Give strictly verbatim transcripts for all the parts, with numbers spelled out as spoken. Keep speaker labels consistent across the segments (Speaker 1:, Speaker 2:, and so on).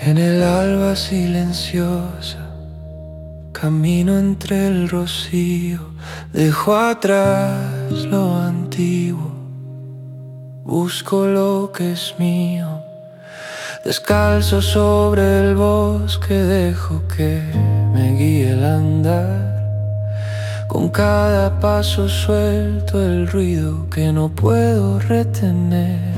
Speaker 1: En el alba silenciosa, camino entre el rocío, dejo atrás lo antiguo, busco lo que es mío. Descalzo sobre el bosque, dejo que me guíe el andar. Con cada paso suelto el ruido que no puedo retener.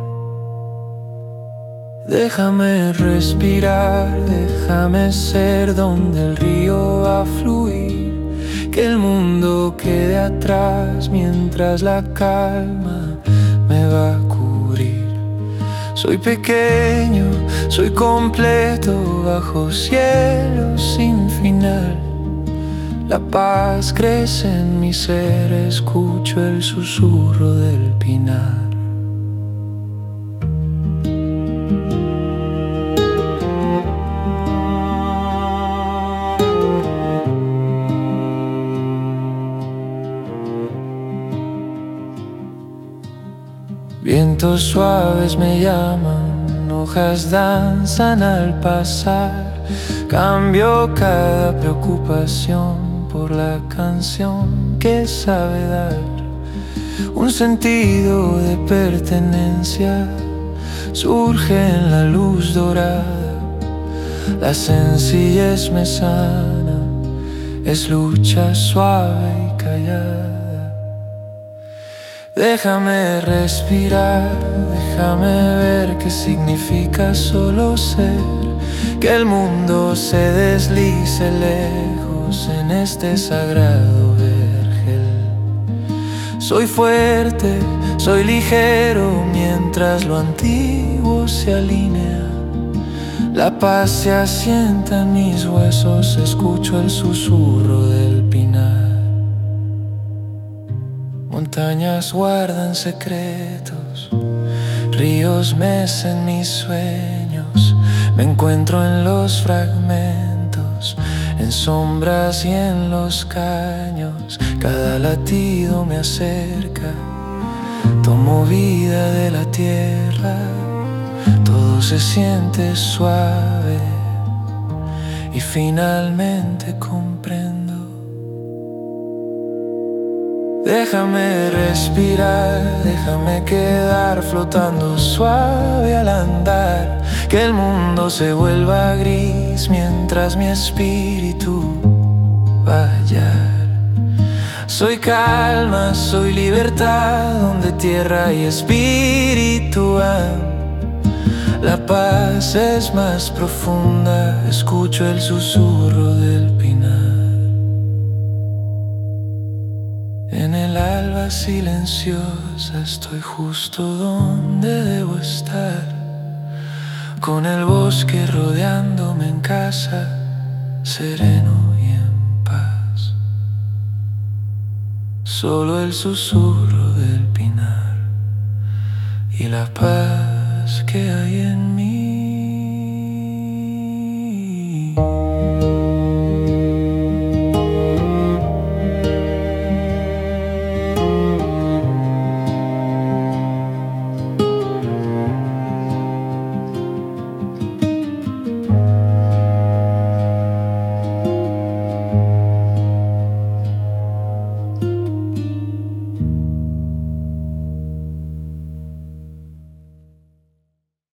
Speaker 1: Déjame respirar, déjame ser donde el río va a fluir. Que el mundo quede atrás mientras la calma me va a cubrir. Soy pequeño, soy completo bajo cielo sin final. La paz crece en mi ser, escucho el susurro del pinar. Vientos suaves me llaman, hojas danzan al pasar. Cambio cada preocupación por la canción que sabe dar un sentido de pertenencia. Surge en la luz dorada, la sencillez me sana, es lucha suave y callada. Déjame respirar, déjame ver qué significa solo ser. Que el mundo se deslice lejos en este sagrado vergel. Soy fuerte, soy ligero mientras lo antiguo se alinea. La paz se asienta en mis huesos, escucho el susurro del pinar. Montañas guardan secretos, ríos mecen mis sueños. Me encuentro en los fragmentos, en sombras y en los caños. Cada latido me acerca, tomo vida de la tierra. Todo se siente suave y finalmente comprendo. Déjame respirar, déjame quedar flotando suave al andar. Que el mundo se vuelva gris mientras mi espíritu va a hallar. Soy calma, soy libertad, donde tierra y espíritu van. La paz es más profunda, escucho el susurro del pinar. En el alba silenciosa estoy justo donde debo estar. Con el bosque rodeándome en casa, sereno y en paz. Solo el susurro del pinar y la paz que hay en mí.